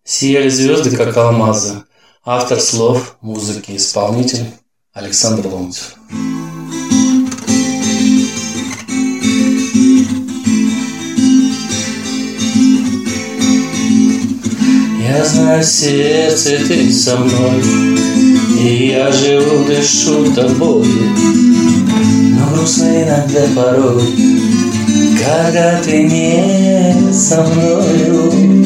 Сияли звезды, как алмазы. Автор слов, музыки, исполнитель Александр Ломтев. Я знаю, в сердце ты со мной, и я живу, дышу тобой. Но грустно иногда порой, когда ты не со мною.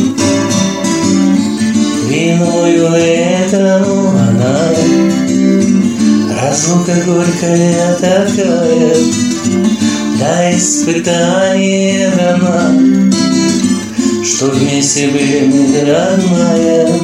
Виною этому она, разлука горькая такая, да испытание дана, что вместе были мы, родная.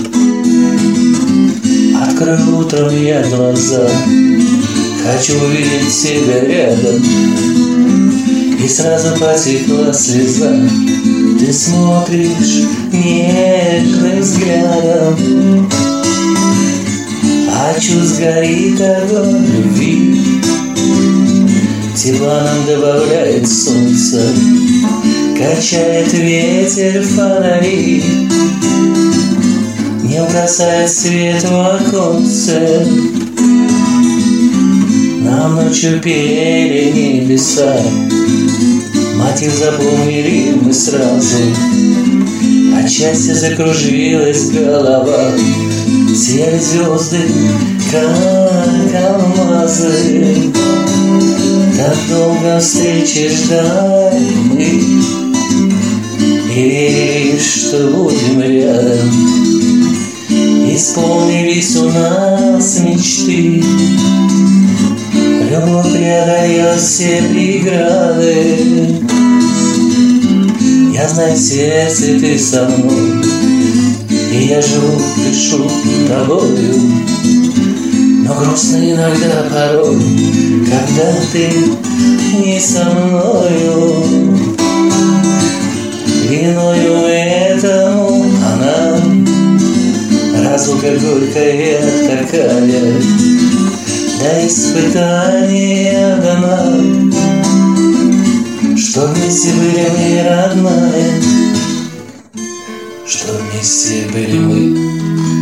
Открою утром я глаза, хочу увидеть тебя рядом, и сразу потекла слеза. Ты смотришь нежным взглядом, а чувств горит огонь любви. Тепла нам добавляет солнце, качает ветер фонари, не угасает свет в оконце. Нам ночью пели небеса, мотив запомнили мы сразу. От счастья закружилась голова, сияли звезды, как алмазы. Так долго встречи ждали мы, и верили, что будем рядом. Исполнились у нас мечты, любовь преодолела все преграды. Я знаю, в сердце ты со мной, и я живу, дышу тобою. Но грустно иногда порой, когда ты не со мною. Виною этому она, разлука горькая такая, да испытание дана, что вместе были мы, родная, что вместе были мы.